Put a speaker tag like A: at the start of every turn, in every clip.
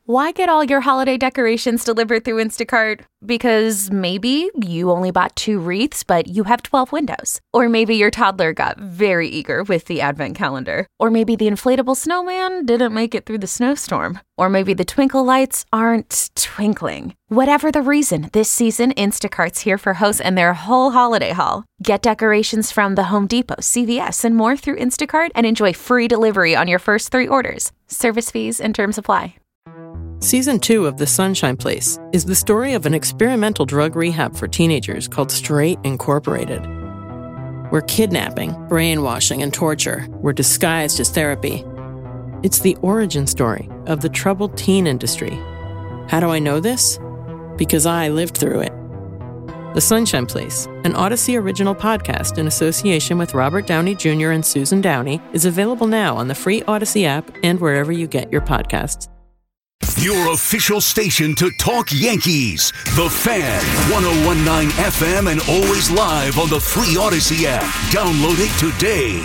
A: Why get all your holiday decorations delivered through Instacart? Because maybe you only bought 2 wreaths, but you have 12 windows. Or maybe your toddler got very eager with the advent calendar. Or maybe the inflatable snowman didn't make it through the snowstorm. Or maybe the twinkle lights aren't twinkling. Whatever the reason, this season, Instacart's here for hosts and their whole holiday haul. Get decorations from the Home Depot, CVS, and more through Instacart and enjoy free delivery on your first 3 orders. Service fees and terms apply.
B: Season 2 of The Sunshine Place is the story of an experimental drug rehab for teenagers called Straight Incorporated, where kidnapping, brainwashing, and torture were disguised as therapy. It's the origin story of the troubled teen industry. How do I know this? Because I lived through it. The Sunshine Place, an Odyssey original podcast in association with Robert Downey Jr. and Susan Downey, is available now on the free Odyssey app and wherever you get your podcasts.
C: Your official station to talk Yankees. The Fan, 101.9 FM and always live on the free Odyssey app. Download it today.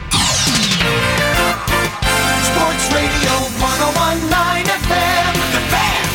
D: Sports Radio 101.9 FM. The Fan,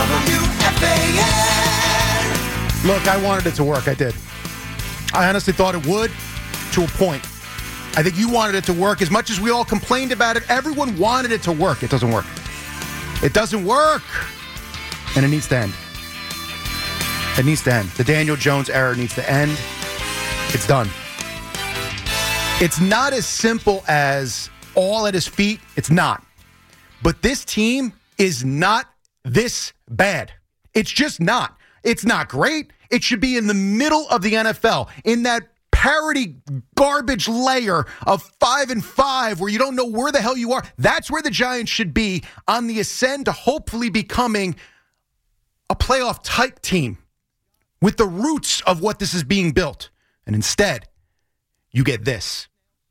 D: WFAN.
E: Look, I wanted it to work. I did. I honestly thought it would, to a point. I think you wanted it to work. As much as we all complained about it, everyone wanted it to work. It doesn't work. It doesn't work. And it needs to end. It needs to end. The Daniel Jones era needs to end. It's done. It's not as simple as all at his feet. It's not. But this team is not this bad. It's just not. It's not great. It should be in the middle of the NFL, in that parody garbage layer of 5-5 where you don't know where the hell you are. That's where the Giants should be on the ascend to hopefully becoming a playoff type team with the roots of what this is being built. And instead, you get this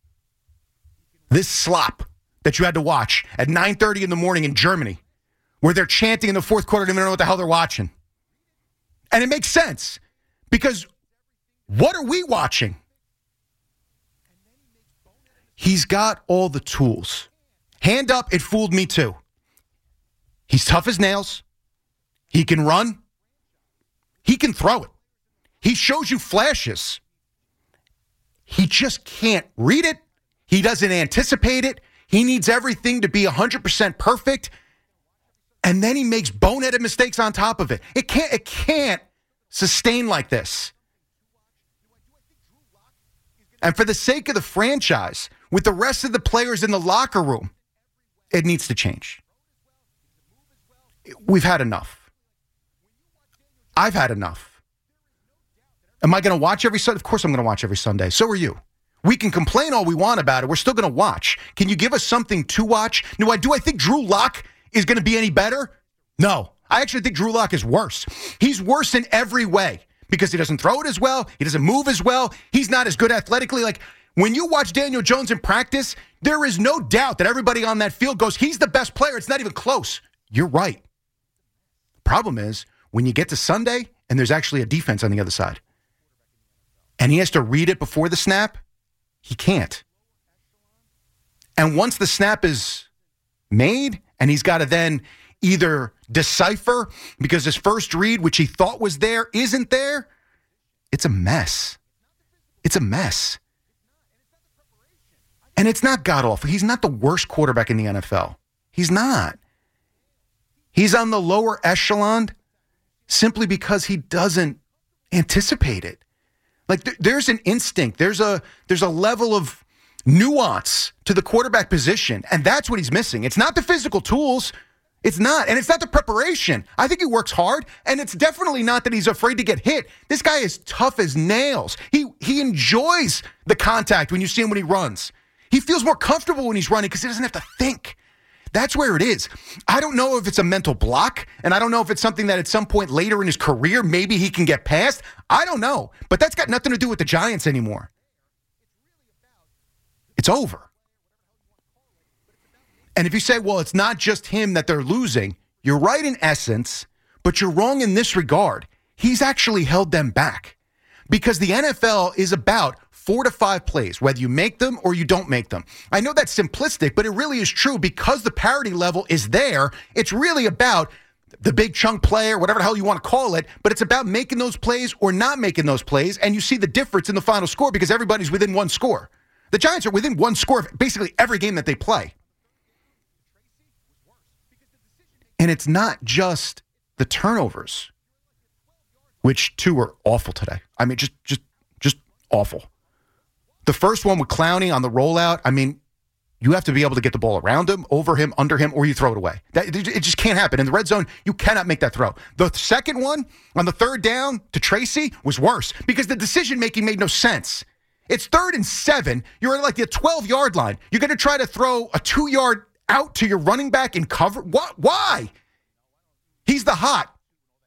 E: slop that you had to watch at 9:30 in the morning in Germany, where they're chanting in the fourth quarter, and they don't know what the hell they're watching. And it makes sense, because what are we watching? He's got all the tools. Hand up, it fooled me too. He's tough as nails. He can run. He can throw it. He shows you flashes. He just can't read it. He doesn't anticipate it. He needs everything to be 100% perfect. And then he makes boneheaded mistakes on top of it. It can't sustain like this. And for the sake of the franchise, with the rest of the players in the locker room, it needs to change. We've had enough. I've had enough. Am I going to watch every Sunday? Of course I'm going to watch every Sunday. So are you. We can complain all we want about it. We're still going to watch. Can you give us something to watch? No, do I think Drew Lock is going to be any better? No. I actually think Drew Lock is worse. He's worse in every way. Because he doesn't throw it as well. He doesn't move as well. He's not as good athletically. Like, when you watch Daniel Jones in practice, there is no doubt that everybody on that field goes, he's the best player. It's not even close. You're right. Problem is, when you get to Sunday and there's actually a defense on the other side, and he has to read it before the snap, he can't. And once the snap is made and he's got to then either decipher because his first read, which he thought was there, isn't there, it's a mess. It's a mess. And it's not god-awful. He's not the worst quarterback in the NFL. He's not. He's on the lower echelon simply because he doesn't anticipate it. Like, there's an instinct. There's a level of nuance to the quarterback position, and that's what he's missing. It's not the physical tools. It's not. And it's not the preparation. I think he works hard, and it's definitely not that he's afraid to get hit. This guy is tough as nails. He enjoys the contact when you see him when he runs. He feels more comfortable when he's running because he doesn't have to think. That's where it is. I don't know if it's a mental block, and I don't know if it's something that at some point later in his career, maybe he can get past. I don't know. But that's got nothing to do with the Giants anymore. It's over. And if you say, well, it's not just him that they're losing, you're right in essence, but you're wrong in this regard. He's actually held them back because the NFL is about 4 to 5 plays, whether you make them or you don't make them. I know that's simplistic, but it really is true because the parity level is there. It's really about the big chunk play or whatever the hell you want to call it, but it's about making those plays or not making those plays, and you see the difference in the final score because everybody's within one score. The Giants are within one score of basically every game that they play. And it's not just the turnovers, which 2 were awful today. I mean, just awful. The first one with Clowney on the rollout, I mean, you have to be able to get the ball around him, over him, under him, or you throw it away. It just can't happen. In the red zone, you cannot make that throw. The second one on the 3rd down to Tracy was worse because the decision-making made no sense. It's 3rd and 7. You're at like the 12-yard line. You're going to try to throw a 2-yard out to your running back in cover? What? Why? He's the hot.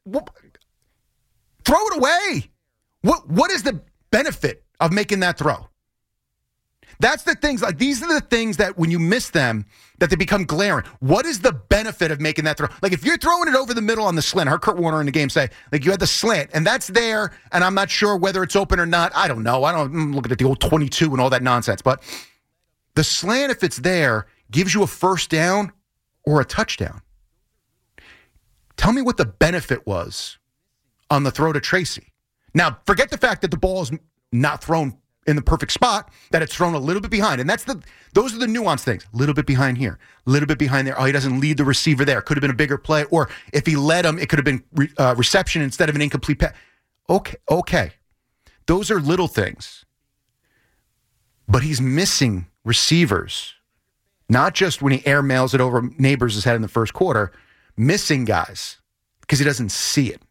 E: Throw it away. What is the benefit of making that throw? That's the things, like these are the things that when you miss them, that they become glaring. What is the benefit of making that throw? Like if you're throwing it over the middle on the slant, I heard Kurt Warner in the game say, like you had the slant and that's there and I'm not sure whether it's open or not. I don't know. I'm looking at the old 22 and all that nonsense. But the slant, if it's there, gives you a first down or a touchdown. Tell me what the benefit was on the throw to Tracy. Now, forget the fact that the ball is not thrown in the perfect spot, that it's thrown a little bit behind. And those are the nuanced things. A little bit behind here, a little bit behind there. Oh, he doesn't lead the receiver there. Could have been a bigger play. Or if he led him, it could have been reception instead of an incomplete pass. Okay. Those are little things. But he's missing receivers. Not just when he airmails it over Neighbors' head in the first quarter, missing guys because he doesn't see it.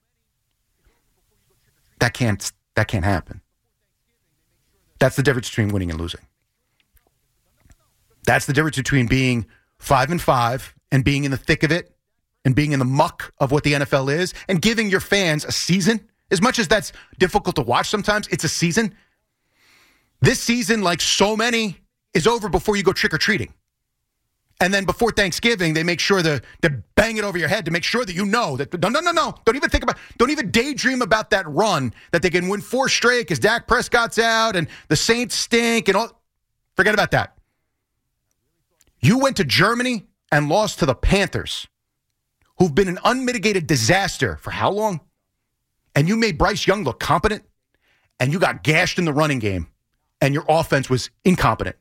E: That can't happen. That's the difference between winning and losing. That's the difference between being 5-5 and being in the thick of it and being in the muck of what the NFL is and giving your fans a season. As much as that's difficult to watch sometimes, it's a season. This season, like so many, is over before you go trick-or-treating. And then before Thanksgiving, they make sure to bang it over your head to make sure that you know that, no. Don't even daydream about that run that they can win 4 straight because Dak Prescott's out and the Saints stink and all. Forget about that. You went to Germany and lost to the Panthers, who've been an unmitigated disaster for how long? And you made Bryce Young look competent, and you got gashed in the running game, and your offense was incompetent.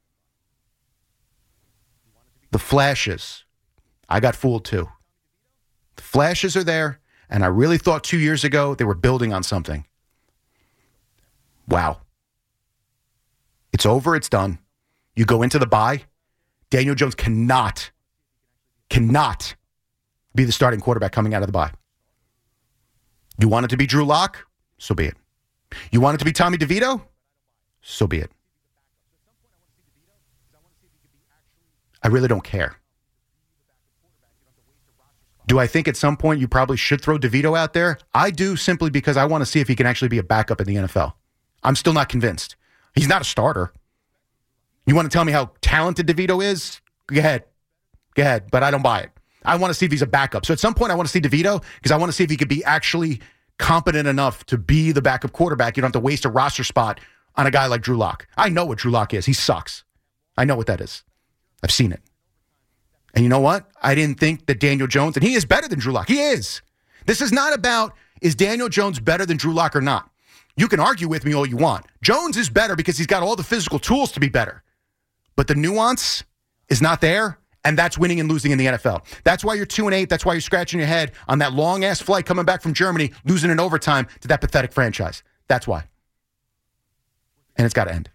E: The flashes, I got fooled too. The flashes are there, and I really thought 2 years ago they were building on something. Wow. It's over, it's done. You go into the bye. Daniel Jones cannot be the starting quarterback coming out of the bye. You want it to be Drew Lock? So be it. You want it to be Tommy DeVito? So be it. I really don't care. Do I think at some point you probably should throw DeVito out there? I do, simply because I want to see if he can actually be a backup in the NFL. I'm still not convinced. He's not a starter. You want to tell me how talented DeVito is? Go ahead. But I don't buy it. I want to see if he's a backup. So at some point I want to see DeVito because I want to see if he could be actually competent enough to be the backup quarterback. You don't have to waste a roster spot on a guy like Drew Lock. I know what Drew Lock is. He sucks. I know what that is. I've seen it. And you know what? I didn't think that Daniel Jones, and he is better than Drew Lock. He is. This is not about, is Daniel Jones better than Drew Lock or not? You can argue with me all you want. Jones is better because he's got all the physical tools to be better. But the nuance is not there, and that's winning and losing in the NFL. That's why you're 2-8. That's why you're scratching your head on that long-ass flight coming back from Germany, losing in overtime to that pathetic franchise. That's why. And it's got to end.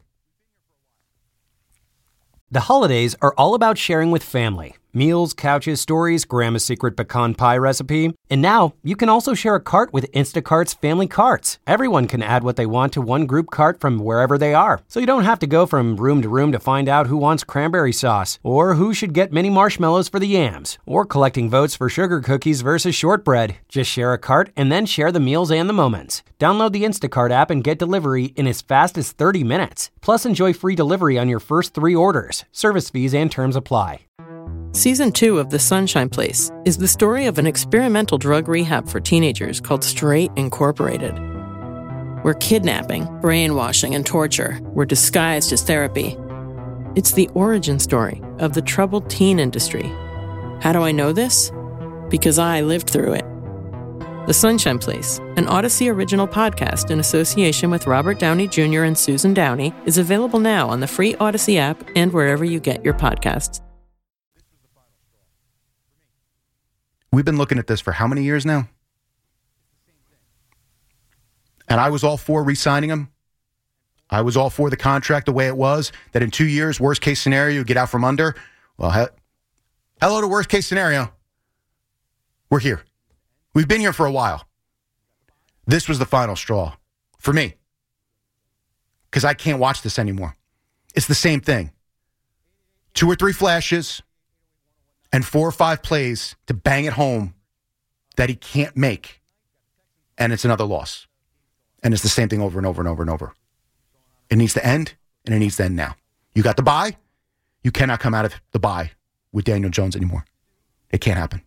F: The holidays are all about sharing with family. Meals, couches, stories, Grandma's secret pecan pie recipe. And now, you can also share a cart with Instacart's Family Carts. Everyone can add what they want to one group cart from wherever they are. So you don't have to go from room to room to find out who wants cranberry sauce, or who should get mini marshmallows for the yams, or collecting votes for sugar cookies versus shortbread. Just share a cart and then share the meals and the moments. Download the Instacart app and get delivery in as fast as 30 minutes. Plus, enjoy free delivery on your first 3 orders. Service fees and terms apply.
B: Season 2 of The Sunshine Place is the story of an experimental drug rehab for teenagers called Straight Incorporated. where kidnapping, brainwashing, and torture were disguised as therapy. It's the origin story of the troubled teen industry. How do I know this? Because I lived through it. The Sunshine Place, an Odyssey original podcast in association with Robert Downey Jr. and Susan Downey, is available now on the free Odyssey app and wherever you get your podcasts.
E: We've been looking at this for how many years now? And I was all for re-signing him. I was all for the contract the way it was, that in 2 years, worst case scenario, you get out from under. Well, hello to worst case scenario. We're here. We've been here for a while. This was the final straw for me because I can't watch this anymore. It's the same thing. 2 or 3 flashes and 4 or 5 plays to bang it home that he can't make. And it's another loss. And it's the same thing over and over and over and over. It needs to end, and it needs to end now. You got the bye. You cannot come out of the bye with Daniel Jones anymore. It can't happen.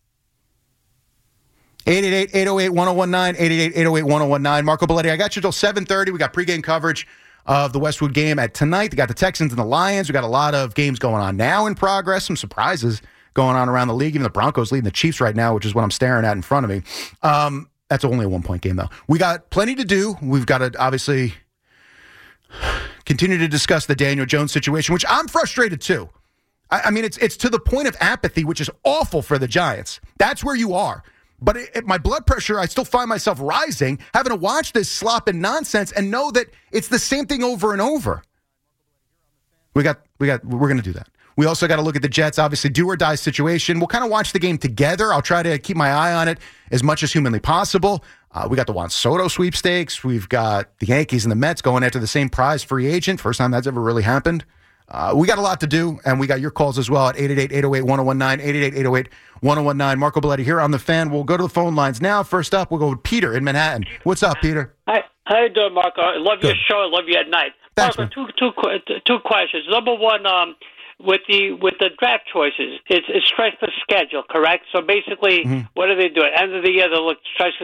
E: 888-808-1019, 888-808-1019. Marco Belletti, I got you till 7:30. We got pregame coverage of the Westwood game at tonight. We got the Texans and the Lions. We got a lot of games going on now in progress. Some surprises going on around the league. Even the Broncos leading the Chiefs right now, which is what I'm staring at in front of me. That's only a 1-point game, though. We got plenty to do. We've got to obviously continue to discuss the Daniel Jones situation, which I'm frustrated too. I mean, it's to the point of apathy, which is awful for the Giants. That's where you are. But my blood pressure, I still find myself rising, having to watch this slop and nonsense and know that it's the same thing over and over. We're going to do that. We also got to look at the Jets, obviously, do or die situation. We'll kind of watch the game together. I'll try to keep my eye on it as much as humanly possible. We got the Juan Soto sweepstakes. We've got the Yankees and the Mets going after the same prize free agent. First time that's ever really happened. We got a lot to do, and we got your calls as well at 888-808-1019, 888-808-1019. Marco Belletti here on The Fan. We'll go to the phone lines now. First up, we'll go with Peter in Manhattan. What's up, Peter?
G: Hi, how you doing, Marco? I love your show. I love you at night.
E: Thanks,
G: Marco, two questions. Number one, with the draft choices, it's strength of schedule, correct? So basically, What do they do? At the end of the year, they look strength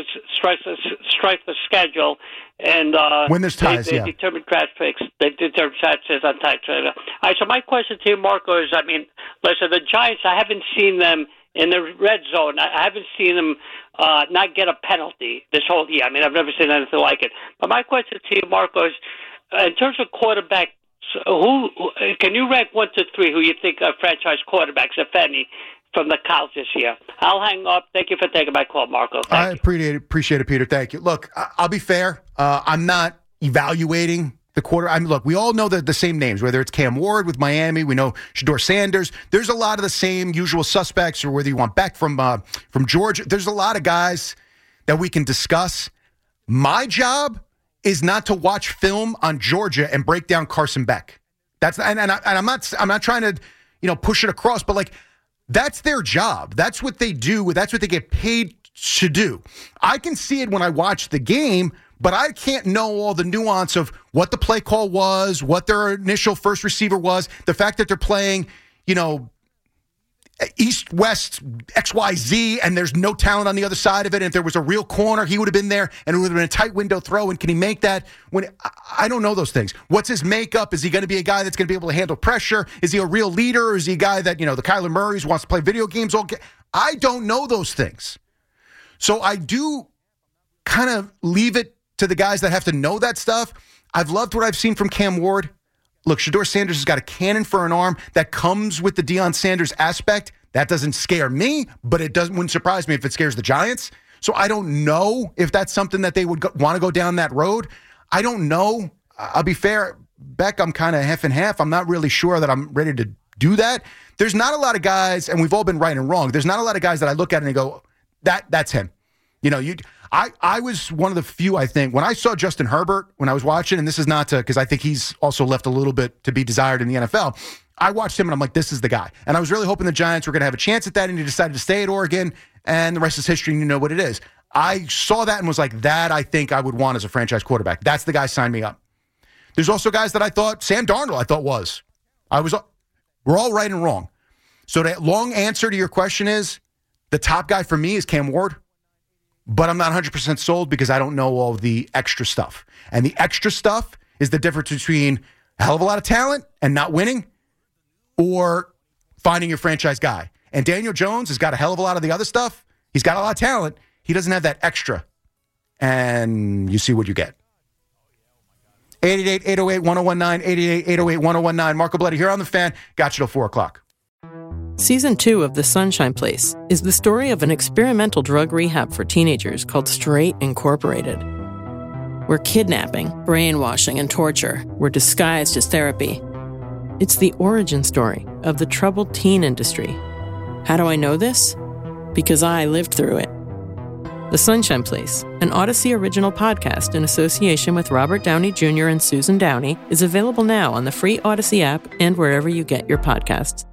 G: of schedule, and
E: when there's ties,
G: they determine draft picks. They determine taxes on tax. All right. So my question to you, Marco, is: I mean, listen, the Giants. I haven't seen them in the red zone. I haven't seen them not get a penalty this whole year. I mean, I've never seen anything like it. But my question to you, Marco, is: in terms of quarterback. Who can you rank 1 to 3 who you think are franchise quarterbacks, if any, from the Cows this year? I'll hang up. Thank you for taking my call, Marco.
E: I appreciate it, Peter. Thank you. Look, I'll be fair. I'm not evaluating the quarter. Look, we all know the same names, whether it's Cam Ward with Miami, we know Shedeur Sanders. There's a lot of the same usual suspects, or whether you want Beck from Georgia. There's a lot of guys that we can discuss. My job is not to watch film on Georgia and break down Carson Beck. I'm not trying to, push it across, but like that's their job. That's what they do. That's what they get paid to do. I can see it when I watch the game, but I can't know all the nuance of what the play call was, what their initial first receiver was, the fact that they're playing, East, West, XYZ, and there's no talent on the other side of it. And if there was a real corner, he would have been there, and it would have been a tight window throw. And can he make that? I don't know those things. What's his makeup? Is he going to be a guy that's going to be able to handle pressure? Is he a real leader? Or is he a guy that, the Kyler Murrays wants to play video games all? I don't know those things. So I do kind of leave it to the guys that have to know that stuff. I've loved what I've seen from Cam Ward. Look, Shedeur Sanders has got a cannon for an arm that comes with the Deion Sanders aspect. That doesn't scare me, but wouldn't surprise me if it scares the Giants. So I don't know if that's something that they would want to go down that road. I don't know. I'll be fair. Beck, I'm kind of half and half. I'm not really sure that I'm ready to do that. There's not a lot of guys, and we've all been right and wrong. There's not a lot of guys that I look at and go, that's him. I was one of the few, I think, when I saw Justin Herbert, when I was watching, and this is not because I think he's also left a little bit to be desired in the NFL. I watched him and I'm like, this is the guy. And I was really hoping the Giants were going to have a chance at that, and he decided to stay at Oregon, and the rest is history, and you know what it is. I saw that and was like, that I think I would want as a franchise quarterback. That's the guy, sign me up. There's also guys that I thought, Sam Darnold, I thought was. We're all right and wrong. So the long answer to your question is, the top guy for me is Cam Ward. but I'm not 100% sold because I don't know all the extra stuff. And the extra stuff is the difference between a hell of a lot of talent and not winning or finding your franchise guy. And Daniel Jones has got a hell of a lot of the other stuff. He's got a lot of talent. He doesn't have that extra. And you see what you get. 888-808-1019, 888-808-1019. Marco Belletti here on The Fan. Got you till 4 o'clock.
B: Season 2 of The Sunshine Place is the story of an experimental drug rehab for teenagers called Straight Incorporated, where kidnapping, brainwashing, and torture were disguised as therapy. It's the origin story of the troubled teen industry. How do I know this? Because I lived through it. The Sunshine Place, an Odyssey original podcast in association with Robert Downey Jr. and Susan Downey, is available now on the free Odyssey app and wherever you get your podcasts.